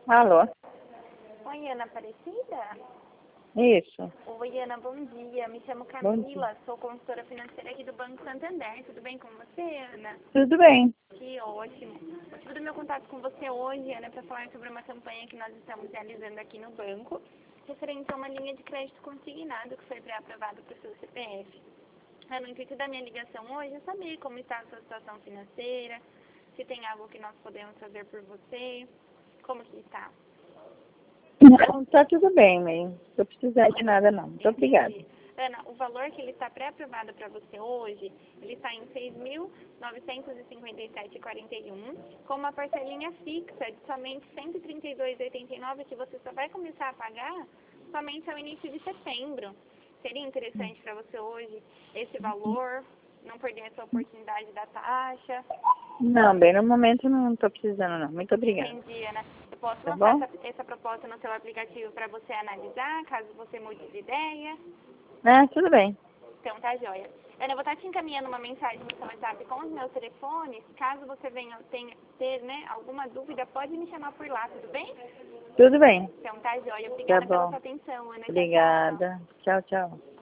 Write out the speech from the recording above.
Alô? Oi, Ana Aparecida? Isso. Oi, Ana, bom dia. Me chamo Bom dia. Camila, sou consultora financeira aqui do Banco Santander. Tudo bem com você, Ana? Tudo bem. Que ótimo. O motivo do meu contato com você hoje, Ana, é para falar sobre uma campanha que nós estamos realizando aqui no banco, referente a uma linha de crédito consignado que foi pré-aprovado para o seu CPF. Ana, o intuito da minha ligação hoje é saber como está a sua situação financeira, se tem algo que nós podemos fazer por você, como que está. Não, tá tudo bem, mãe. Não tô precisando de nada, não. Muito obrigada. Entendi. Ana, o valor que ele está pré-aprovado para você hoje, ele está em R$ 6.957,41, com uma parcelinha fixa de somente R$ 132,89, que você só vai começar a pagar somente ao início de setembro. Seria interessante para você hoje esse valor, não perder essa oportunidade da taxa? Não, bem, no momento não tô precisando, não. Muito obrigada. Entendi, Ana. Eu posso Tá lançar bom? essa proposta no seu aplicativo para você analisar, caso você mude de ideia? Tudo bem. Então tá joia. Ana, eu vou estar te encaminhando uma mensagem no seu WhatsApp com os meus telefones. Caso você venha ter, alguma dúvida, pode me chamar por lá, tudo bem? Tudo bem. Então tá joia. Tá Obrigada pela bom. sua atenção, Ana. Tchau, tchau. Obrigada. Tchau, tchau.